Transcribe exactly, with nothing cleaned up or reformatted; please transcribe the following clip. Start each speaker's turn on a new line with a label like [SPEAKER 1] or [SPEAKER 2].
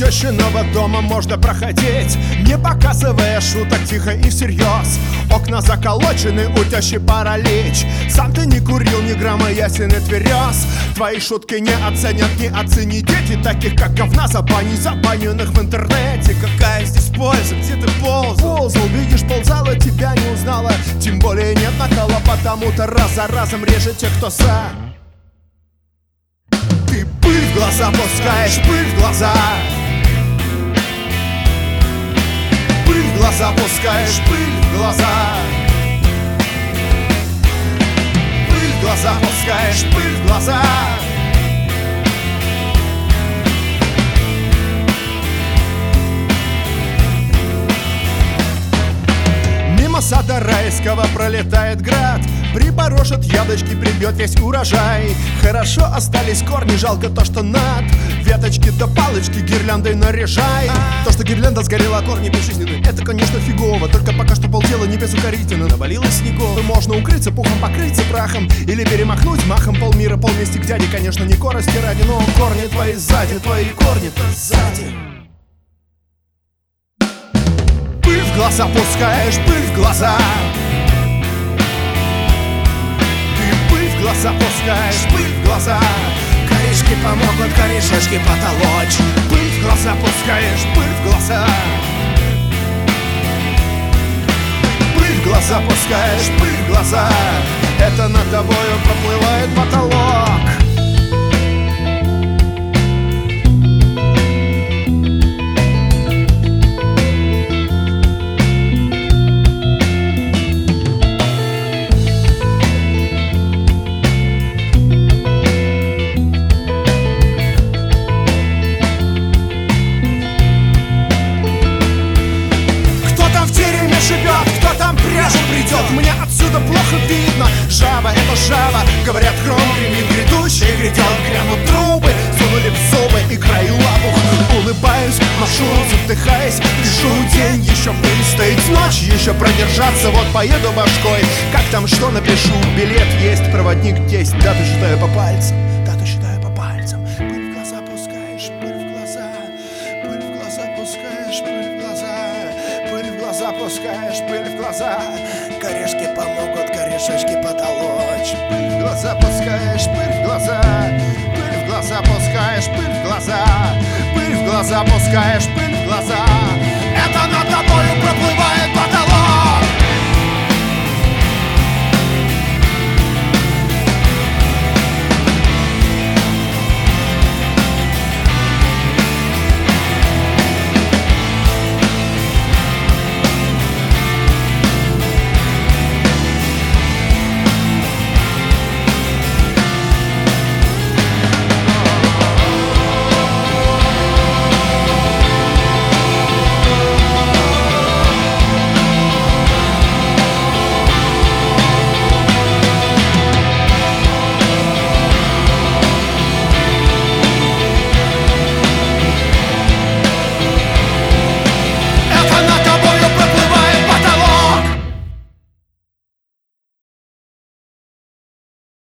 [SPEAKER 1] тещиного дома можно проходить, не показывая шуток, тихо и всерьез. Окна заколочены, у тещи паралич. Сам ты не курил ни грамма, ясен и тверез. Твои шутки не оценят ни отцы, ни дети, таких как говна забани, забаненных в интернете. Какая здесь польза, где ты ползал? Ползал, видишь, ползала, тебя не узнала. Тем более нет накала, потому-то раз за разом режет те, кто за. Ты пыль в глаза пускаешь, пыль в глаза. Пыль в глаза пускаешь, пыль в глаза. Пыль в глаза пускаешь, пыль в глаза. Мимо сада райского пролетает град, припорошит яблочки, прибьет весь урожай. Хорошо остались корни, жалко то, что над веточки да палочки гирляндой наряжай. То, что гирлянда сгорела, а корни безжизненны, это, конечно, фигово. Только пока что полдела не безукорительно. Навалилось снегов, и можно укрыться пухом, покрыться прахом или перемахнуть махом полмира, полмести к дяде. Конечно, не корости ради, но корни твои сзади, твои корни-то сзади. Пыль в глаза пускаешь, пыль в глаза. Глаза пускаешь, пыль в глаза. Корешки помогут корешечки потолочь. Пыль в глаза пускаешь, пыль в глаза. Пыль в глаза пускаешь, пыль в глаза. Это над тобою проплывает потолок. Придет, мне отсюда плохо видно. Жаба, это жаба, говорят, гром гремит грядущий. Грядет, грянут трубы, сунули в зубы и краю лапух. Улыбаюсь, машу, задыхаясь, пишу день, еще выстоять ночь, еще продержаться, вот поеду башкой. Как там что напишу, билет есть, проводник есть, дату считаю по пальцам, дату считаю по пальцам. Пыль в глаза пускаешь, пыль в глаза. Пыль в глаза пускаешь, пыль в глаза. Пыль в глаза пускаешь, пыль в глаза. Корешки помогут корешечки потолочь. Пыль в глаза пускаешь, пыль в глаза. Пыль в глаза пускаешь, пыль в глаза. Пыль в глаза пускаешь, пыль в глаза.